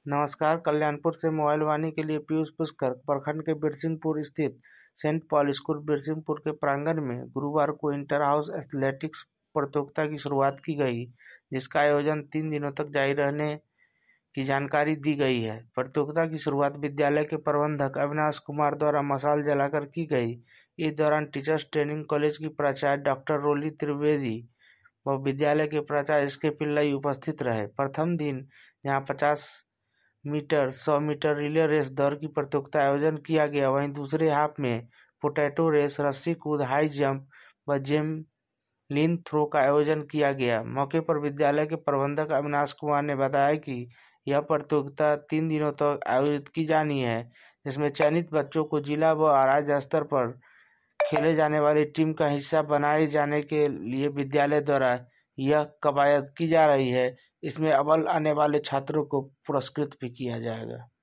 नमस्कार। कल्याणपुर से मोबाइल वाणी के लिए पीयूष पुष्कर। प्रखंड के बिरसिंहपुर स्थित सेंट पॉल स्कूल बिरसिंहपुर के प्रांगण में गुरुवार को इंटर हाउस एथलेटिक्स प्रतियोगिता की शुरुआत की गई, जिसका आयोजन 3 दिनों तक जारी रहने की जानकारी दी गई है। प्रतियोगिता की शुरुआत विद्यालय के प्रबंधक अविनाश कुमार द्वारा मशाल जलाकर की गई। इस दौरान टीचर्स ट्रेनिंग कॉलेज की प्राचार्य डॉक्टर रोली त्रिवेदी व विद्यालय के प्राचार्य एस.के. पिल्लई उपस्थित रहे। प्रथम दिन जहां 50 मीटर, 100 मीटर रिले रेस दौड़ की प्रतियोगिता आयोजन किया गया, वहीं दूसरे हाफ में पोटैटो रेस, रस्सी कूद, हाई जंप व जेवलिन थ्रो का आयोजन किया गया। मौके पर विद्यालय के प्रबंधक अविनाश कुमार ने बताया कि यह प्रतियोगिता 3 दिनों तक आयोजित की जानी है, जिसमें चयनित बच्चों को जिला व राज्य स्तर पर खेले जाने वाली टीम का हिस्सा बनाए जाने के लिए विद्यालय द्वारा यह कवायद की जा रही है। इसमें अव्वल आने वाले छात्रों को पुरस्कृत भी किया जाएगा।